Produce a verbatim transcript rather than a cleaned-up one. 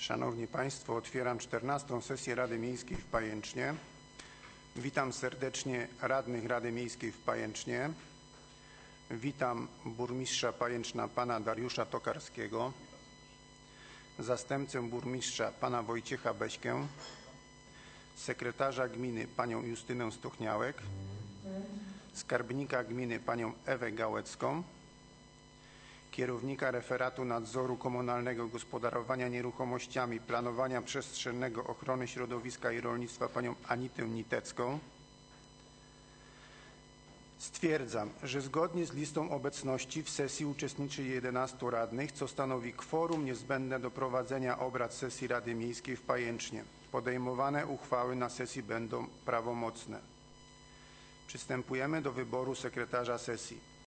Szanowni Państwo, otwieram czternastą sesję Rady Miejskiej w Pajęcznie. Witam serdecznie radnych Rady Miejskiej w Pajęcznie. Witam burmistrza Pajęczna pana Dariusza Tokarskiego, zastępcę burmistrza pana Wojciecha Beśkę, sekretarza gminy panią Justynę Stochniałek, skarbnika gminy panią Ewę Gałecką, kierownika referatu nadzoru komunalnego gospodarowania nieruchomościami, planowania przestrzennego, ochrony środowiska i rolnictwa panią Anitę Nitecką. Stwierdzam, że zgodnie z listą obecności w sesji uczestniczy jedenastu radnych, co stanowi kworum niezbędne do prowadzenia obrad sesji Rady Miejskiej w Pajęcznie. Podejmowane uchwały na sesji będą prawomocne. Przystępujemy do wyboru sekretarza sesji.